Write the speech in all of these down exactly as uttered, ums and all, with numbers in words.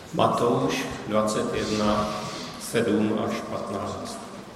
Matouš dvacet jedna, sedm až patnáct.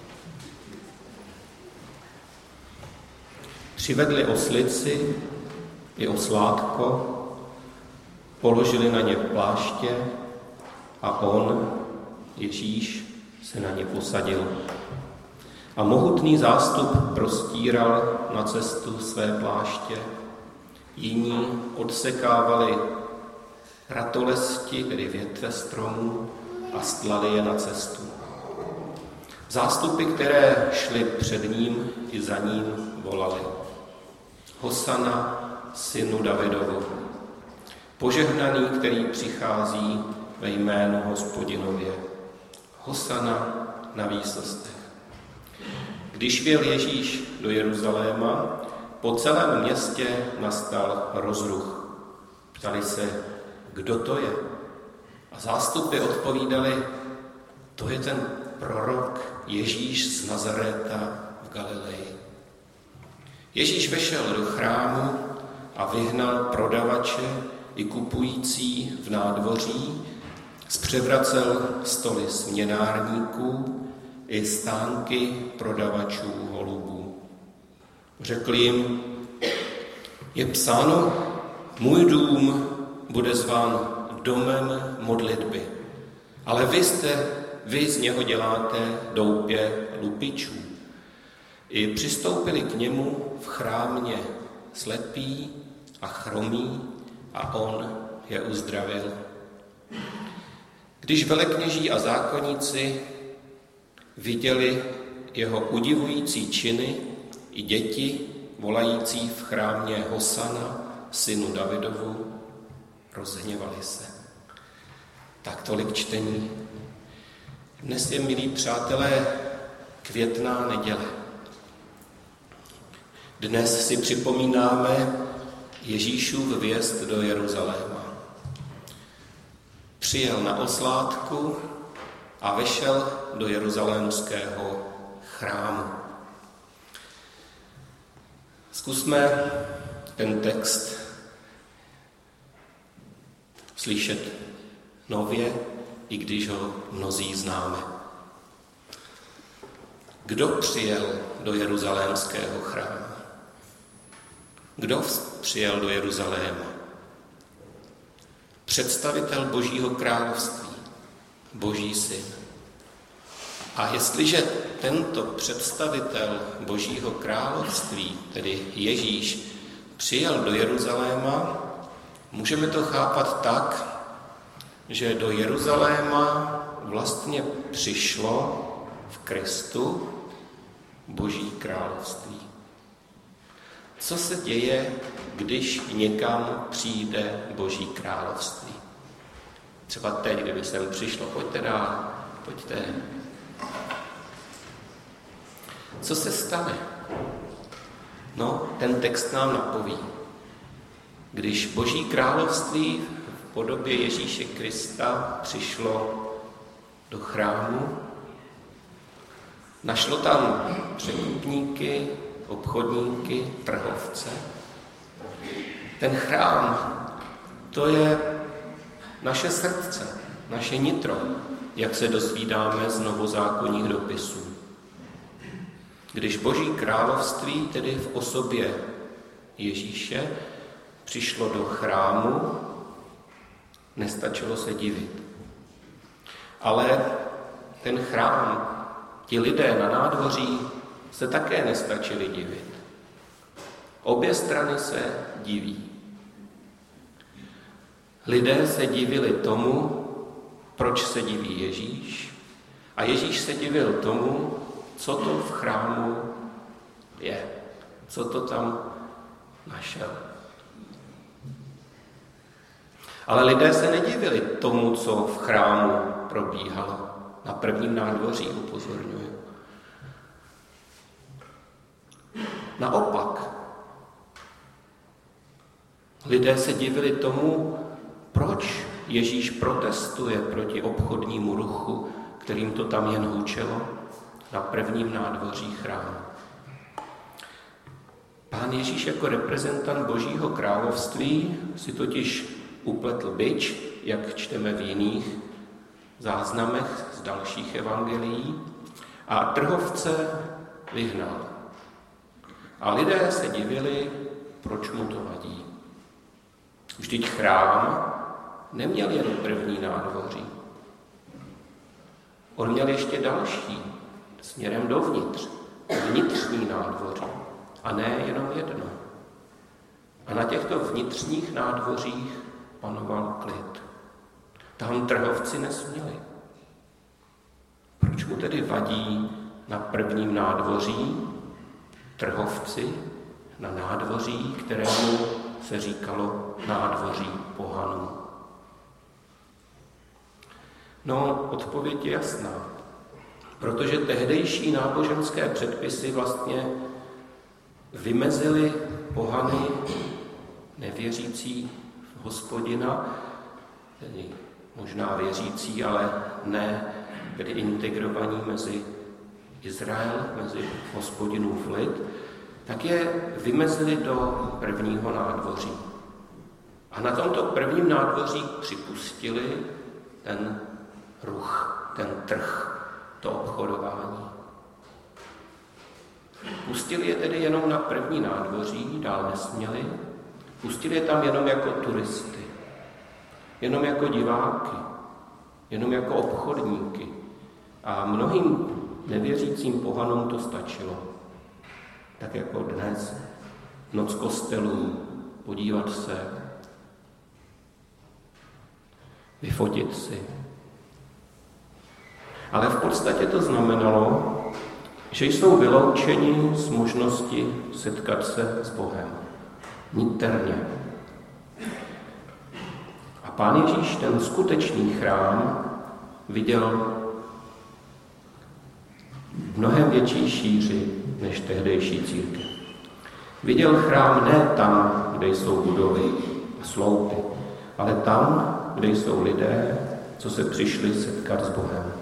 Přivedli oslici i oslátko, položili na ně pláště a on, Ježíš, se na ně posadil. A mohutný zástup prostíral na cestu své pláště. Jiní odsekávali ratolesti, tedy větve stromů, a stlali je na cestu. Zástupy, které šly před ním i za ním, volali: Hosana, synu Davidovu, požehnaný, který přichází ve jménu Hospodinově. Hosana na výsostech. Když vjel Ježíš do Jeruzaléma, po celém městě nastal rozruch. Ptali se, kdo to je? A zástupy odpovídali, to je ten prorok Ježíš z Nazaréta v Galileji. Ježíš vešel do chrámu a vyhnal prodavače i kupující v nádvoří, zpřevracel stoly směnárníků i stánky prodavačů holubů. Řekl jim, je psáno, můj dům bude zván domem modlitby, ale vy jste, vy z něho děláte doupě lupičů. I přistoupili k němu v chrámě slepí a chromí a on je uzdravil. Když velekněží a zákonníci viděli jeho udivující činy, i děti volající v chrámě Hosana, synu Davidovu, rozhněvali se. Tak tolik čtení. Dnes je, milí přátelé, květná neděle. Dnes si připomínáme Ježíšův vjezd do Jeruzaléma. Přijel na oslátku a vešel do jeruzalémského chrámu. Zkusme ten text slyšet nově, i když ho mnozí známe. Kdo přijel do jeruzalémského chrámu? Kdo přijel do Jeruzaléma? Představitel Božího království, Boží syn. A jestliže tento představitel Božího království, tedy Ježíš, přijel do Jeruzaléma, můžeme to chápat tak, že do Jeruzaléma vlastně přišlo v Kristu Boží království. Co se děje, když někam přijde Boží království? Třeba teď, kdyby sem přišlo, pojďte dál, pojďte. Co se stane? No, ten text nám napoví. Když Boží království v podobě Ježíše Krista přišlo do chrámu, našlo tam překupníky, obchodníky, trhovce. Ten chrám, to je naše srdce, naše nitro, jak se dozvídáme z novozákonních dopisů. Když Boží království, tedy v osobě Ježíše, přišlo do chrámu, nestačilo se divit. Ale ten chrám, ti lidé na nádvoří se také nestačili divit. Obě strany se diví. Lidé se divili tomu, proč se diví Ježíš, a Ježíš se divil tomu, co to v chrámu je, co to tam našel. Ale lidé se nedivili tomu, co v chrámu probíhalo. Na prvním nádvoří, upozorňuji. Naopak, lidé se divili tomu, proč Ježíš protestuje proti obchodnímu ruchu, kterým to tam jen hučelo, na prvním nádvoří chrámu. Pán Ježíš jako reprezentant Božího království si totiž upletl bič jak čteme v jiných záznamech z dalších evangelií, a trhovce vyhnal. A lidé se divili, proč mu to vadí. Vždyť chrám neměl jen první nádvoří. On měl ještě další, směrem dovnitř, vnitřní nádvoří, a ne jenom jedno. A na těchto vnitřních nádvořích panoval klid. Tam trhovci nesměli. Proč mu tedy vadí na prvním nádvoří trhovci, na nádvoří, kterému se říkalo nádvoří pohanů? No, odpověď je jasná. Protože tehdejší náboženské předpisy vlastně vymezily pohany nevěřící v Hospodina, tedy možná věřící, ale ne byli integrovaní mezi Izrael, mezi Hospodinův lid, tak je vymezili do prvního nádvoří. A na tomto prvním nádvoří připustili ten ruch, ten trh, to obchodování. Pustili je tedy jenom na první nádvoří, dál nesměli. Pustili je tam jenom jako turisty, jenom jako diváky, jenom jako obchodníky. A mnohým nevěřícím pohanům to stačilo. Tak jako dnes, noc kostelů, podívat se, vyfotit si. Ale v podstatě to znamenalo, že jsou vyloučeni z možnosti setkat se s Bohem. Niterně. A Pán Ježíš ten skutečný chrám viděl v mnohem větší šíři než tehdejší církev. Viděl chrám ne tam, kde jsou budovy a sloupy, ale tam, kde jsou lidé, co se přišli setkat s Bohem.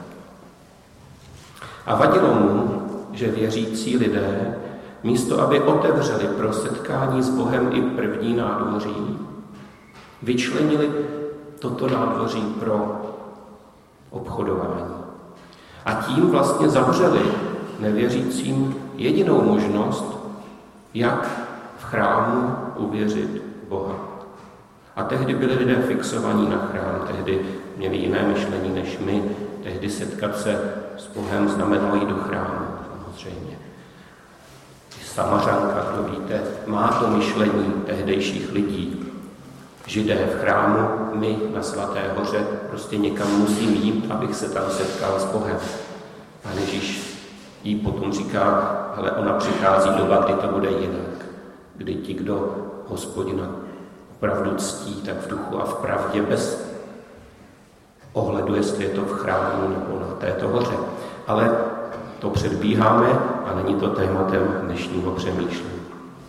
A vadilo mu, že věřící lidé, místo aby otevřeli pro setkání s Bohem i první nádvoří, vyčlenili toto nádvoří pro obchodování. A tím vlastně zavřeli nevěřícím jedinou možnost, jak v chrámu uvěřit Boha. A tehdy byli lidé fixovaní na chrám, tehdy měli jiné myšlení než my, tehdy setkat se s Bohem znamenalo jít do chrámu, samozřejmě. Samařanka, to víte, má to myšlení tehdejších lidí. Židé v chrámu, my na Svaté hoře, prostě někam musím jít, abych se tam setkal s Bohem. A Ježíš jí potom říká, ale ona přichází doba, kdy to bude jinak. Kdy ti, kdo Hospodina opravdu ctí, tak v duchu a v pravdě, bez ohledu, jestli je to v chrámu nebo na této hoře. Ale to předbíháme a není to tématem dnešního přemýšlení.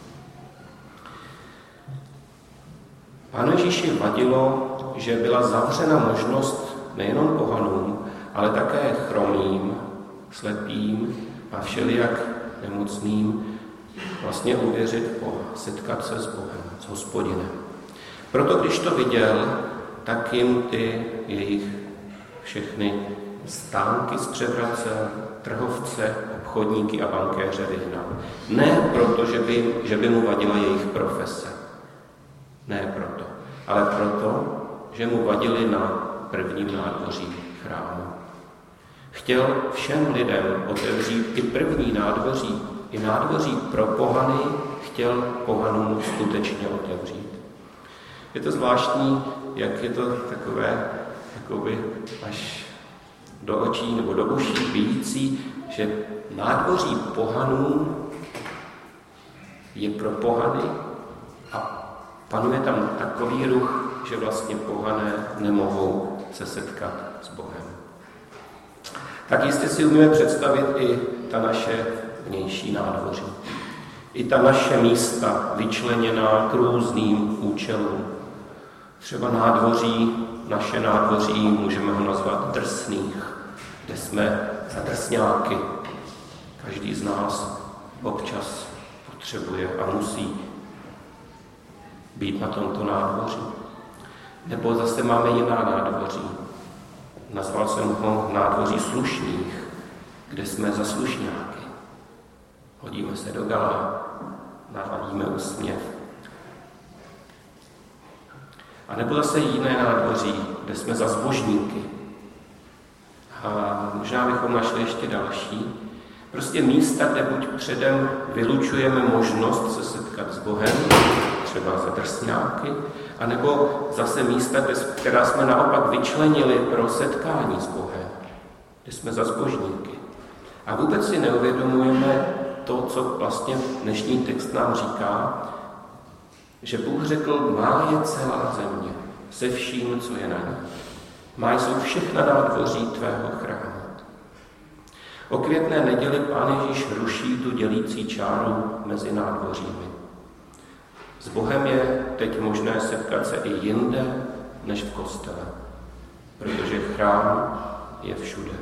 Pánu Ježíši vadilo, že byla zavřena možnost nejenom pohanům, ale také chromým, slepým a všelijak nemocným vlastně uvěřit Boha, setkat se s Bohem, s Hospodinem. Proto když to viděl, tak jim ty jejich všechny stánky z převrace, trhovce, obchodníky a bankéře vyhnal. Ne proto, že by, že by mu vadila jejich profese. Ne proto. Ale proto, že mu vadili na prvním nádvoří chrámu. Chtěl všem lidem otevřít i první nádvoří, i nádvoří pro pohany, chtěl pohanům skutečně otevřít. Je to zvláštní, jak je to takové, jakoby až do očí nebo do uší bijící, že nádvoří pohanů je pro pohany a panuje tam takový ruch, že vlastně pohané nemohou se setkat s Bohem. Tak jistě si umíme představit i ta naše vnější nádvoří. I ta naše místa vyčleněná k různým účelům. Třeba nádvoří, naše nádvoří, můžeme ho nazvat drsných, kde jsme za drsňáky. Každý z nás občas potřebuje a musí být na tomto nádvoří. Nebo zase máme jiná nádvoří. Nazval jsem ho nádvoří slušných, kde jsme za slušňáky. Hodíme se do gala, naladíme úsměv. A nebo zase jiné nádvoří, kde jsme za zbožníky. A možná bychom našli ještě další. Prostě místa, kde buď předem vylučujeme možnost se setkat s Bohem, třeba za drsňáky, anebo zase místa, která jsme naopak vyčlenili pro setkání s Bohem, kde jsme za zbožníky. A vůbec si neuvědomujeme to, co vlastně dnešní text nám říká, že Bůh řekl, má je celá země, se vším, co je na ní. Má jsou všechna nádvoří tvého chrámu. O květné neděli Pán Ježíš ruší tu dělící čáru mezi nádvořími. S Bohem je teď možné setkat se i jinde, než v kostele, protože chrám je všude.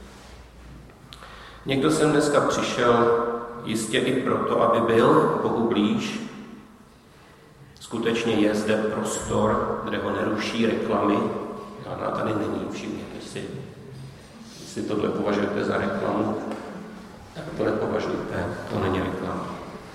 Někdo sem dneska přišel jistě i proto, aby byl Bohu blíž. Skutečně je zde prostor, kde ho neruší reklamy. Žádná tady není, všimněte si. Jestli tohle považujete za reklamu, tak to nepovažujte, to není reklama.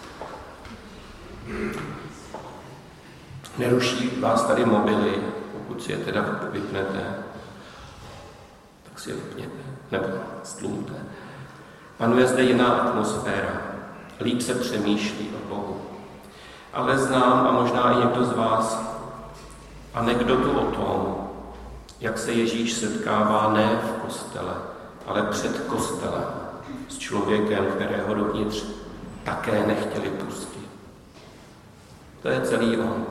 Neruší vás tady mobily, pokud si je teda vypnete, tak si je vypněte, nebo stlumte. Panuje zde jiná atmosféra, líp se přemýšlí o Bohu. Ale znám, a možná i někdo z vás, anekdotu o tom, jak se Ježíš setkává ne v kostele, ale před kostelem s člověkem, kterého dovnitř také nechtěli pustit. To je celý on.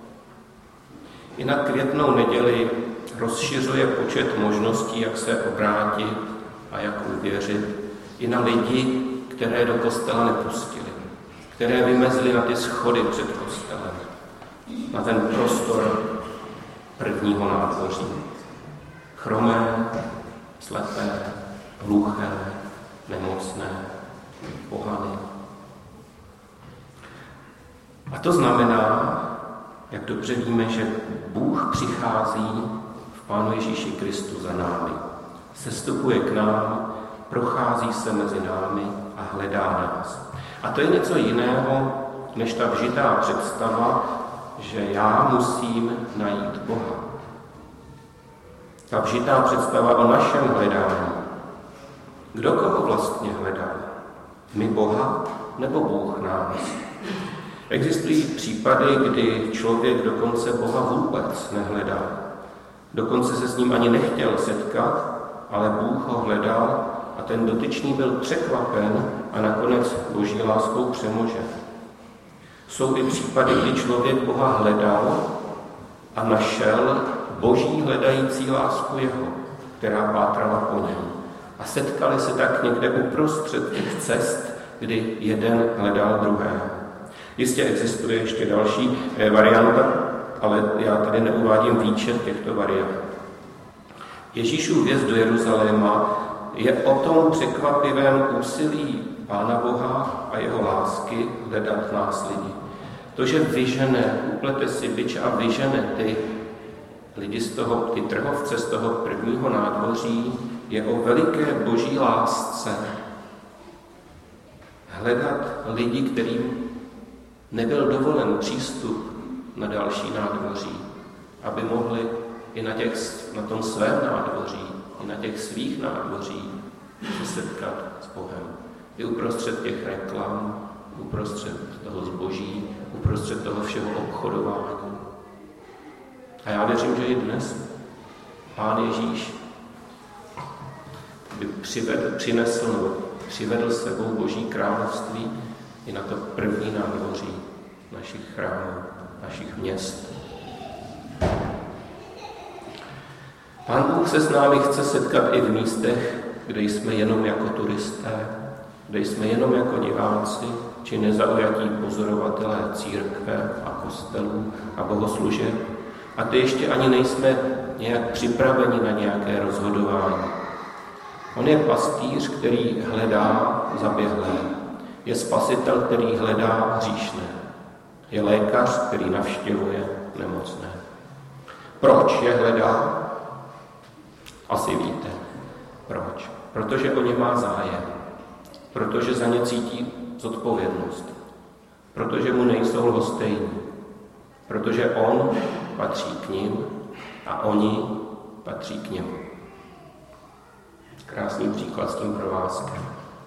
I na květnou neděli rozšiřuje počet možností, jak se obrátit a jak uvěřit, i na lidi, které do kostela nepustili, které vymezli na ty schody před kostelem, na ten prostor prvního nádvoří. Chromé, slepé, hluché, nemocné, pohany. A to znamená, jak dobře víme, že Bůh přichází v Pánu Ježíši Kristu za námi. Sestupuje k nám, prochází se mezi námi a hledá nás. A to je něco jiného, než ta vžitá představa, že já musím najít Boha. Ta vžitá představa o našem hledání. Kdo koho vlastně hledá? My Boha nebo Bůh nás? Existují případy, kdy člověk dokonce Boha vůbec nehledá. Dokonce se s ním ani nechtěl setkat, ale Bůh ho hledal a ten dotyčný byl překvapen a nakonec Boží láskou přemožen. Jsou i případy, kdy člověk Boha hledal a našel Boží hledající lásku jeho, která pátrala po něm. A setkali se tak někde uprostřed těch cest, kdy jeden hledal druhého. Jistě existuje ještě další varianta, ale já tady neuvádím výčet těchto variant. Ježíšův vjezd do Jeruzaléma je o tom překvapivém úsilí Pána Boha a jeho lásky hledat nás lidi. To, že vyžene, uplete si bič a vyžene ty lidi z toho, ty trhovce z toho prvního nádvoří, je o veliké Boží lásce. Hledat lidi, kterým nebyl dovolen přístup na další nádvoří, aby mohli i na, těch, na tom svém nádvoří, i na těch svých nádvoří se setkat s Bohem. I uprostřed těch reklam, uprostřed toho zboží, uprostřed toho všeho obchodování. A já věřím, že i dnes Pán Ježíš by přivedl, přinesl nebo přivedl s sebou Boží království i na to první nádvoří našich chrámů, našich měst. Pán Bůh se s námi chce setkat i v místech, kde jsme jenom jako turisté, kde jsme jenom jako diváci, či nezaujatí pozorovatelé církve a kostelů a bohoslužeb. A ty ještě ani nejsme nějak připraveni na nějaké rozhodování. On je pastýř, který hledá zaběhlé. Je spasitel, který hledá hříšné. Je lékař, který navštěvuje nemocné. Proč je hledá? Asi víte. Proč? Protože o ně má zájem. Protože za ně cítí zodpovědnost. Protože mu nejsou lhostejní. Protože on patří k nim a oni patří k němu. Krásný příklad s tím provázkem.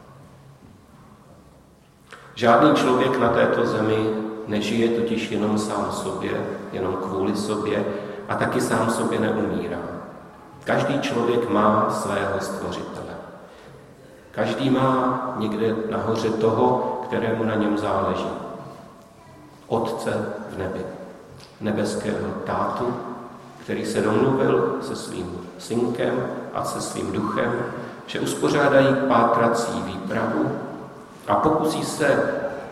Žádný člověk na této zemi nežije totiž jenom sám sobě, jenom kvůli sobě a taky sám sobě neumírá. Každý člověk má svého stvořitele. Každý má někde nahoře toho, kterému na něm záleží. Otce v nebi, nebeského tátu, který se domluvil se svým synkem a se svým duchem, že uspořádají pátrací výpravu a pokusí se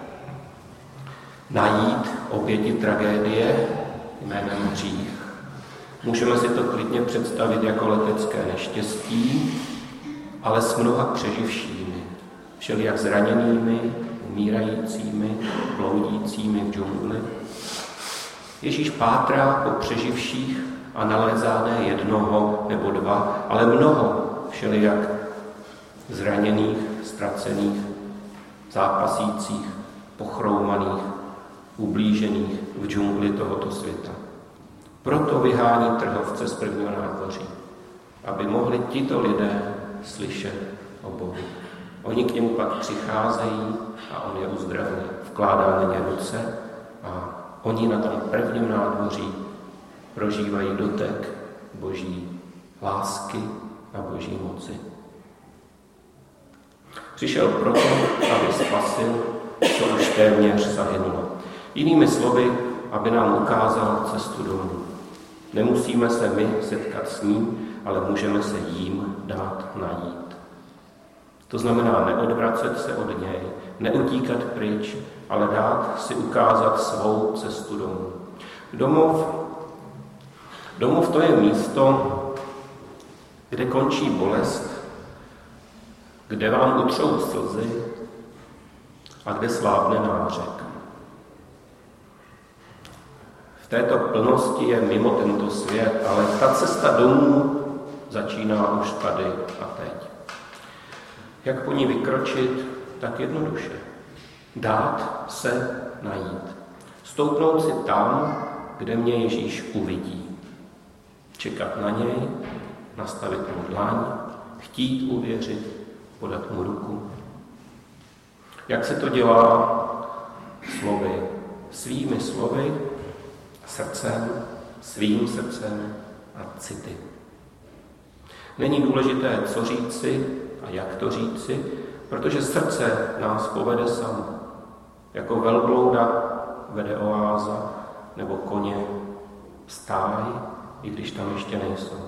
najít oběti tragédie jménem hřích. Můžeme si to klidně představit jako letecké neštěstí, ale s mnoha přeživšími, všelijak zraněnými, umírajícími, bloudícími v džungli. Ježíš pátrá po přeživších a nalézá ne jednoho nebo dva, ale mnoho všelijak zraněných, ztracených, zápasících, pochroumaných, ublížených v džungli tohoto světa. Proto vyhání trhovce z prvního nádvoří, aby mohli tito lidé slyšet o Bohu. Oni k němu pak přicházejí a on je uzdravuje, vkládá na ně ruce a oni na tom prvním nádvoří prožívají dotek Boží lásky a Boží moci. Přišel proto, aby spasil, co už téměř zahynulo. Jinými slovy, aby nám ukázal cestu domů. Nemusíme se my setkat s ním, ale můžeme se jím dát najít. To znamená neodvracet se od něj, neutíkat pryč, ale dát si ukázat svou cestu domů. Domov, domov to je místo, kde končí bolest, kde vám utřou slzy a kde slávne nářek. V této plnosti je mimo tento svět, ale ta cesta domů začíná už tady a teď. Jak po ní vykročit, tak jednoduše. Dát se najít. Stoupnout si tam, kde mě Ježíš uvidí. Čekat na něj, nastavit mu dlaň, chtít uvěřit, podat mu ruku. Jak se to dělá? Slovy. Svými slovy, srdcem, svým srdcem a city. Není důležité, co říci a jak to říci, protože srdce nás povede samo. Jako velblouda vede oáza nebo koně stáj, i když tam ještě nejsou.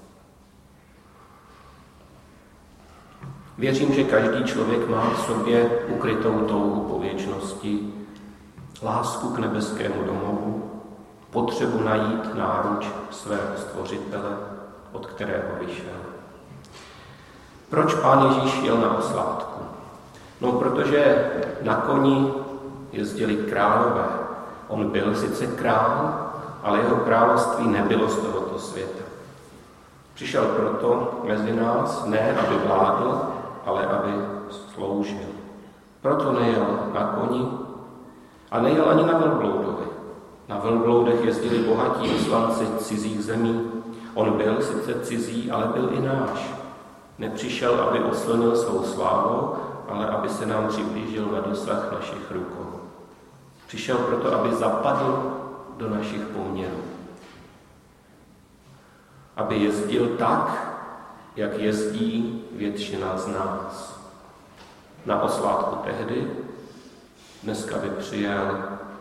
Věřím, že každý člověk má v sobě ukrytou touhu po věčnosti, lásku k nebeskému domovu, potřebu najít náruč svého stvořitele, od kterého vyšel. Proč Pán Ježíš jel na oslátku? No, protože na koni jezdili králové. On byl sice král, ale jeho království nebylo z tohoto světa. Přišel proto mezi nás ne, aby vládl, ale aby sloužil. Proto nejel na koni a nejel ani na velbloudovi. Na velbloudech jezdili bohatí vyslanci cizích zemí. On byl sice cizí, ale byl i náš. Nepřišel, aby oslnil svou slávou, ale aby se nám přiblížil na dosah našich rukou. Přišel proto, aby zapadl do našich poměrů. Aby jezdil tak, jak jezdí většina z nás. Na oslátku tehdy, dneska by přijel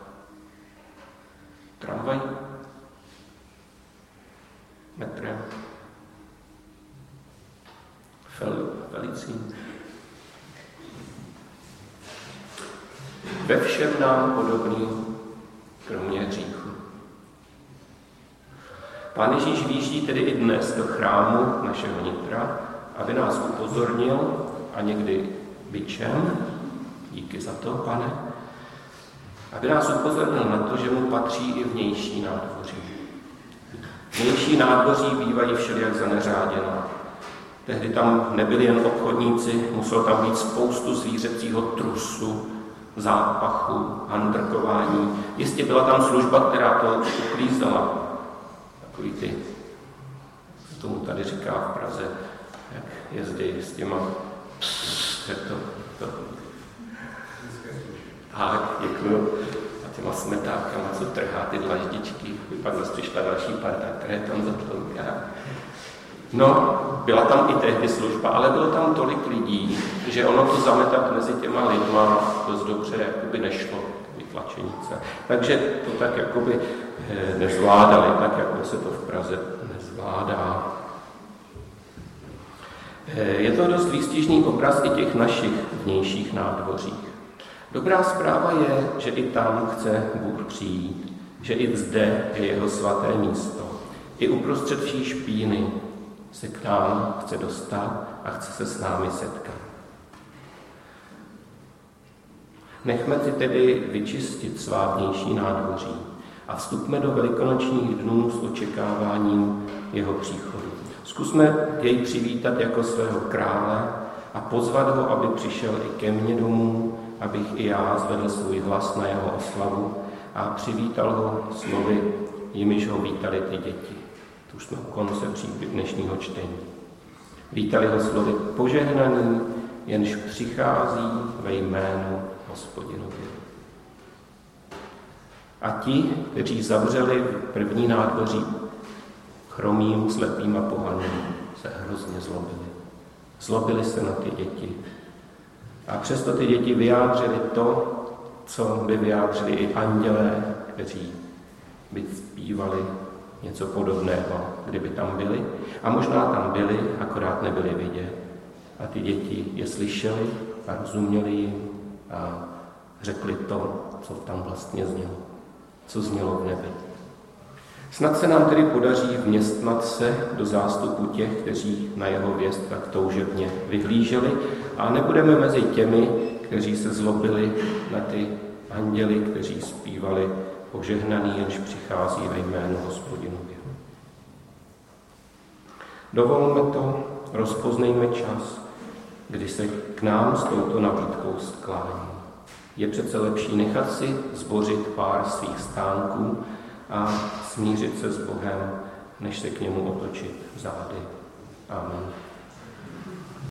tramvaj, metrem, fel, felicín. Ve všem nám podobný, kromě hříchu. Pán Ježíš výjíždí tedy i dnes do chrámu našeho nitra, aby nás upozornil a někdy bičem, díky za to, Pane, aby nás upozornil na to, že mu patří i vnější nádvoří. Vnější nádvoří bývají všelijak zaneřáděná. Tehdy tam nebyli jen obchodníci, muselo tam být spoustu zvířecího trusu, zápachu, handrkování. Jistě byla tam služba, která to uklízela. Takový ty, co tomu tady říká v Praze, jak jezdí s těma pss, jak to, to. Tak, děkuju. A těma smetákama, co trhá ty dlaždičky. Pak zase přišla další parta, které tam zatlouká. No, byla tam i tehdy služba, ale bylo tam tolik lidí, že ono to zametat mezi těma lidma dost dobře jakoby nešlo, vytlačenice. Takže to tak jakoby nezvládali, tak jako se to v Praze nezvládá. Je to dost výstižný obraz i těch našich vnějších nádvořích. Dobrá zpráva je, že i tam chce Bůh přijít, že i zde je jeho svaté místo. I uprostřed vší špíny se k nám chce dostat a chce se s námi setkat. Nechme si tedy vyčistit svá vnější nádvoří a vstupme do velikonočních dnů s očekáváním jeho příchodu. Zkusme jej přivítat jako svého krále a pozvat ho, aby přišel i ke mně domů, abych i já zvedl svůj hlas na jeho oslavu a přivítal ho slovy, jimiž ho vítali ty děti. To už jsme u konce dnešního čtení. Vítali ho slovy požehnaný, jenž přichází ve jménu Hospodinově. A ti, kteří zavřeli první nádvoří chromým, slepým a pohaným, se hrozně zlobili. Zlobili se na ty děti. A přesto ty děti vyjádřili to, co by vyjádřili i andělé, kteří by zpívali něco podobného, kdyby tam byli. A možná tam byli, akorát nebyli vidět. A ty děti je slyšeli a rozuměli jim a řekli to, co tam vlastně znělo, co znělo v nebi. Snad se nám tedy podaří vměstnat se do zástupu těch, kteří na jeho věst tak toužebně vyhlíželi a nebudeme mezi těmi, kteří se zlobili na ty anděli, kteří zpívali požehnaný, jenž přichází ve jménu Hospodinově. Dovolme to, rozpoznejme čas, kdy se k nám s touto nabídkou sklání. Je přece lepší nechat si zbořit pár svých stánků a smířit se s Bohem, než se k němu otočit zády. Amen.